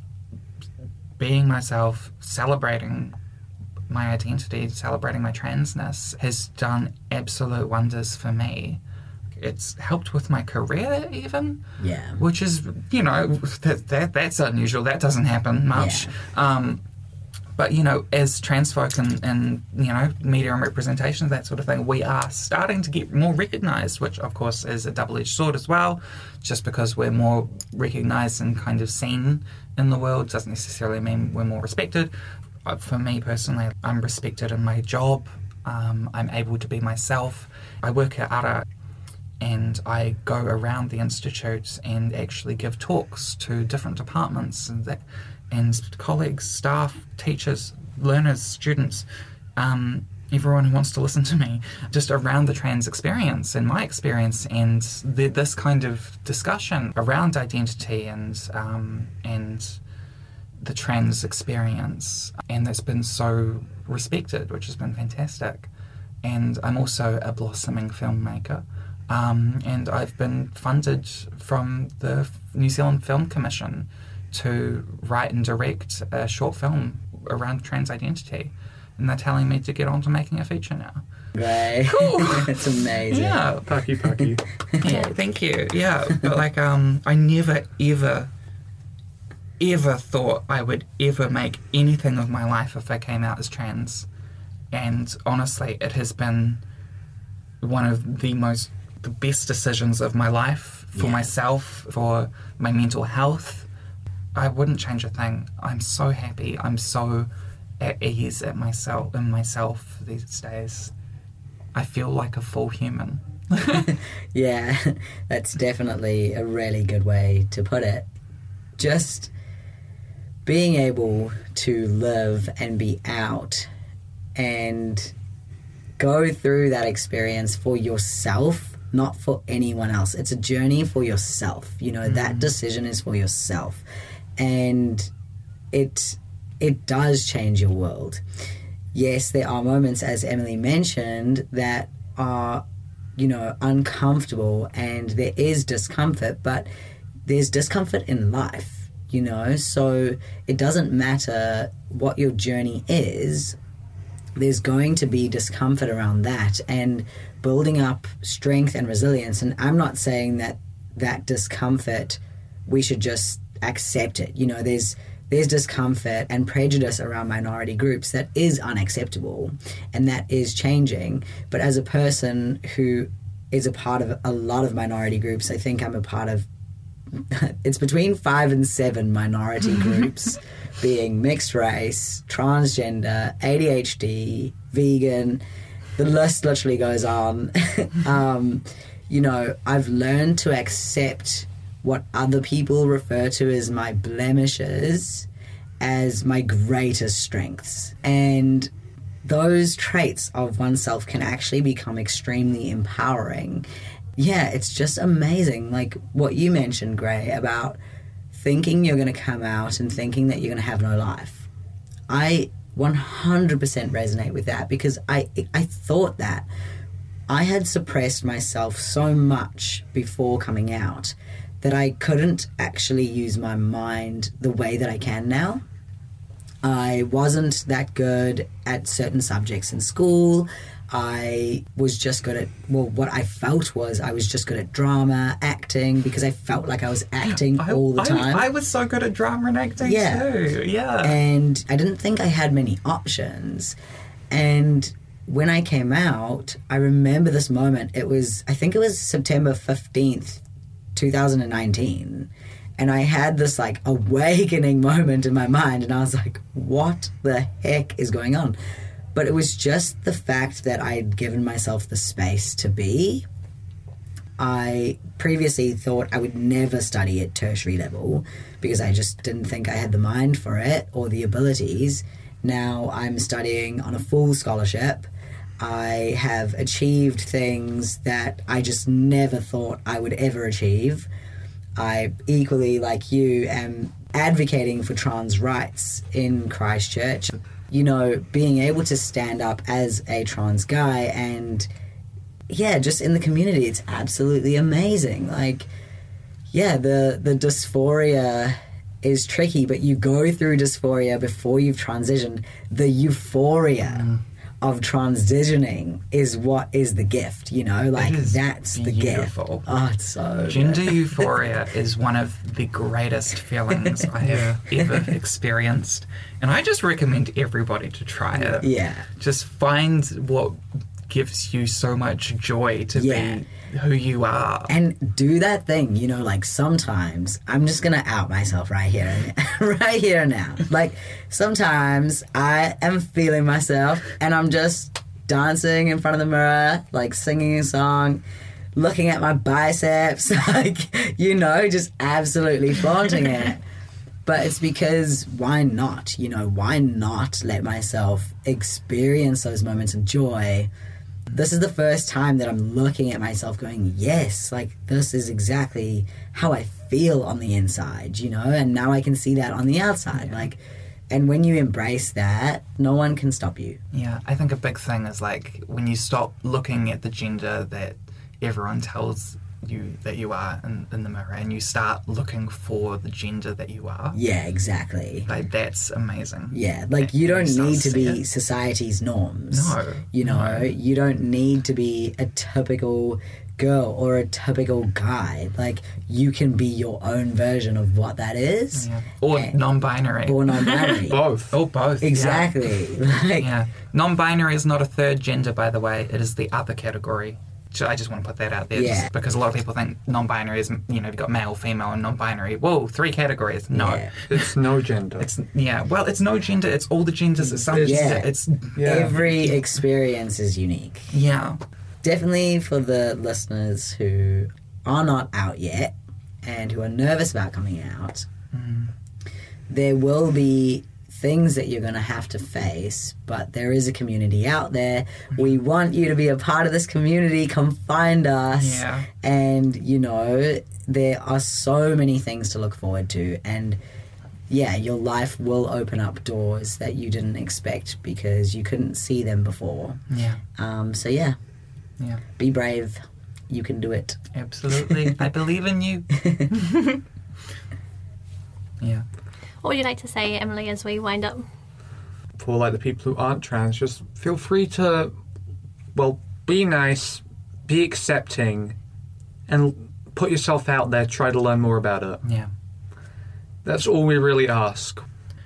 being myself, celebrating my identity, celebrating my transness has done absolute wonders for me. It's helped with my career even,
Yeah.
which is, you know, that, that that's unusual. That doesn't happen much.
Yeah.
Um, but, you know, as trans folk and, and, you know, media and representation, that sort of thing, we are starting to get more recognised, which, of course, is a double-edged sword as well. Just because we're more recognised and kind of seen in the world doesn't necessarily mean we're more respected. Uh, For me personally, I'm respected in my job. Um, I'm able to be myself. I work at ARA and I go around the institute and actually give talks to different departments and that, and colleagues, staff, teachers, learners, students, um, everyone who wants to listen to me, just around the trans experience and my experience and the, this kind of discussion around identity and um, and the trans experience, and that's been so respected, which has been fantastic. And I'm also a blossoming filmmaker. Um, and I've been funded from the New Zealand Film Commission to write and direct a short film around trans identity. And they're telling me to get on to making a feature now.
Right.
Cool.
It's amazing.
Yeah.
Pucky pucky.
Yeah, thank you. Yeah, but like, um, I never, ever, ever thought I would ever make anything of my life if I came out as trans. And honestly, it has been one of the most the best decisions of my life for
Yeah.
myself, for my mental health. I wouldn't change a thing. I'm so happy. I'm so at ease at myself in myself these days. I feel like a full human.
Yeah, that's definitely a really good way to put it. Just being able to live and be out and go through that experience for yourself, not for anyone else. It's a journey for yourself. You know, mm. that decision is for yourself. And it it does change your world. Yes, there are moments, as Emily mentioned, that are, you know, uncomfortable and there is discomfort, but there's discomfort in life, you know, so it doesn't matter what your journey is. There's going to be discomfort around that and building up strength and resilience. And I'm not saying that that discomfort, we should just accept it. You know, there's there's discomfort and prejudice around minority groups that is unacceptable and that is changing. But as a person who is a part of a lot of minority groups, I think I'm a part of, it's between five and seven minority groups, being mixed race, transgender, A D H D, vegan, the list literally goes on. um, you know, I've learned to accept what other people refer to as my blemishes as my greatest strengths. And those traits of oneself can actually become extremely empowering. Yeah, it's just amazing. Like what you mentioned, Gray, about thinking you're going to come out and thinking that you're going to have no life. I one hundred percent resonate with that because I I thought that I had suppressed myself so much before coming out that I couldn't actually use my mind the way that I can now. I wasn't that good at certain subjects in school. I was just good at, well, what I felt was I was just good at drama, acting, because I felt like I was acting
I,
all the
I,
time.
I was so good at drama and acting
Yeah.
too. Yeah.
And I didn't think I had many options. And when I came out, I remember this moment. It was, I think it was September fifteenth, twenty nineteen. And I had this like awakening moment in my mind, and I was like, what the heck is going on? But it was just the fact that I'd given myself the space to be. I previously thought I would never study at tertiary level because I just didn't think I had the mind for it or the abilities. Now I'm studying on a full scholarship. I have achieved things that I just never thought I would ever achieve. I, equally like you, am advocating for trans rights in Christchurch. You know, being able to stand up as a trans guy and, yeah, just in the community, it's absolutely amazing. Like, yeah, the, the dysphoria is tricky, but you go through dysphoria before you've transitioned. The euphoria mm. of transitioning is what is the gift, you know? Like, that's the
beautiful.
gift. Oh, it's so
Gender
good.
euphoria is one of the greatest feelings I have ever experienced. And I just recommend everybody to try it.
Yeah.
Just find what gives you so much joy to
Yeah.
be who you are.
And do that thing, you know, like sometimes I'm just gonna out myself right here, right here now. Like sometimes I am feeling myself and I'm just dancing in front of the mirror, like singing a song, looking at my biceps, like, you know, just absolutely flaunting it. But it's because why not? You know, why not let myself experience those moments of joy? This is the first time that I'm looking at myself going, yes, like this is exactly how I feel on the inside, you know, and now I can see that on the outside. Yeah. Like, and when you embrace that, no one can stop you.
Yeah, I think a big thing is like when you stop looking at the gender that everyone tells you that you are in, in the mirror and you start looking for the gender that you are.
Yeah, exactly.
Like that's amazing.
Yeah, like you don't need to be society's norms.
No.
You know,
no.
you don't need to be a typical girl or a typical guy. Like you can be your own version of what that is.
Yeah. Or and, non-binary.
Or non-binary.
Both.
Or both.
Exactly.
Yeah.
Like,
yeah. Non-binary is not a third gender, by the way. It is the other category. So I just want to put that out there,
yeah.
just because a lot of people think non-binary is, you know, you've got male, female, and non-binary. Whoa, three categories. No.
Yeah.
It's no gender.
It's yeah, well, it's no gender. It's all the genders. It's some
yeah.
gender. It's
yeah.
Every experience is unique.
Yeah.
Definitely for the listeners who are not out yet and who are nervous about coming out, mm. there will be things that you're going to have to face, but there is a community out there. We want you to be a part of this community. Come find us.
Yeah.
And, you know, there are so many things to look forward to. And, yeah, your life will open up doors that you didn't expect because you couldn't see them before.
Yeah.
Um, so, yeah.
Yeah.
Be brave. You can do it.
Absolutely. I believe in you. Yeah.
What would you like to say, Emily, as we wind up?
For like the people who aren't trans, just feel free to, well, be nice, be accepting, and put yourself out there. Try to learn more about it.
Yeah.
That's all we really ask.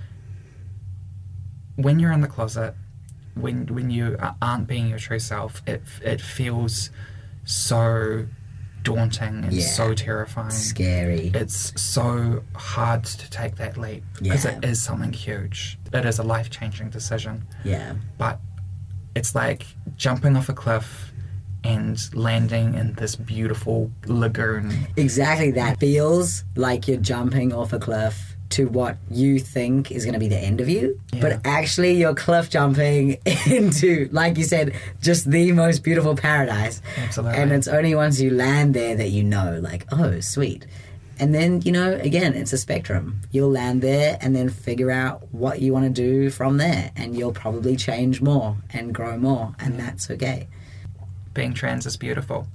When you're in the closet, when when you aren't being your true self, it it feels so daunting and
yeah.
so terrifying.
Scary.
It's so hard to take that leap because
yeah.
it is something huge. It is a life-changing decision.
Yeah.
But it's like jumping off a cliff and landing in this beautiful lagoon.
Exactly that. Feels like you're jumping off a cliff to what you think is going to be the end of you,
yeah.
but actually you're cliff jumping into, like you said, just the most beautiful paradise.
Absolutely.
And it's only once you land there that you know, like, oh, sweet. And then, you know, again, it's a spectrum. You'll land there and then figure out what you want to do from there, and you'll probably change more and grow more, and that's okay.
being trans is beautiful.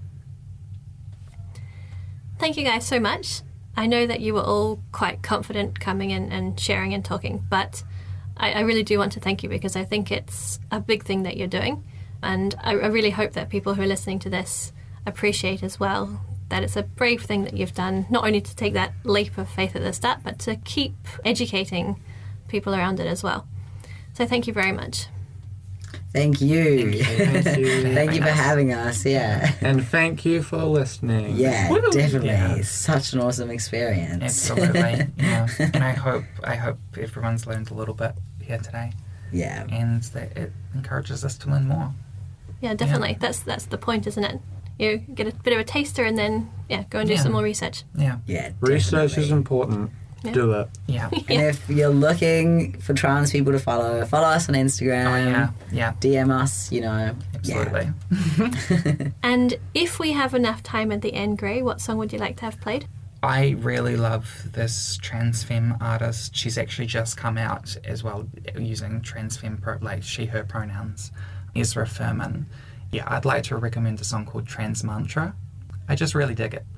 Thank you guys so much. I know that you were all quite confident coming in and sharing and talking, but I, I really do want to thank you because I think it's a big thing that you're doing. And I, I really hope that people who are listening to this appreciate as well that it's a brave thing that you've done, not only to take that leap of faith at the start, but to keep educating people around it as well. So thank you very much.
Thank you.
Thank you.
Thank you.
Thank you for having us. Yeah.
And thank you for listening.
Yeah,
Woo!
definitely.
Yeah.
Such an awesome experience.
Absolutely. Yeah. And I hope I hope everyone's learned a little bit here today,
Yeah.
and that it encourages us to learn more.
Yeah, definitely. That's that's the point, isn't it? You get a bit of a taster and then, yeah, go and do
Yeah.
some more research.
Yeah.
Yeah.
Research is
definitely.
important.
Yeah.
Do it.
Yeah.
And if you're looking for trans people to follow, follow us on Instagram.
Oh, yeah. Yeah.
D M us, you know.
Absolutely.
Yeah.
And if we have enough time at the end, Gray, what song would you like to have played?
I really love this trans femme artist. She's actually just come out as well using trans femme, pro- like she, her pronouns. Ezra Furman. Yeah, I'd like to recommend a song called Trans Mantra. I just really dig it.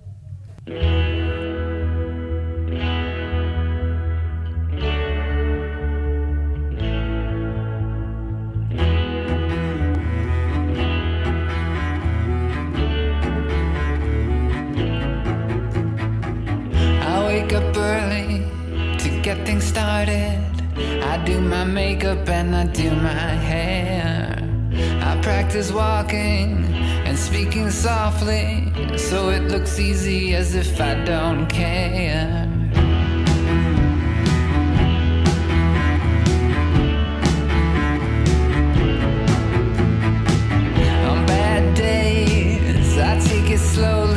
I wake up early to get things started. I do my makeup and I do my hair. I practice walking and speaking softly, so it looks easy as if I don't care. On bad days, I take it slowly.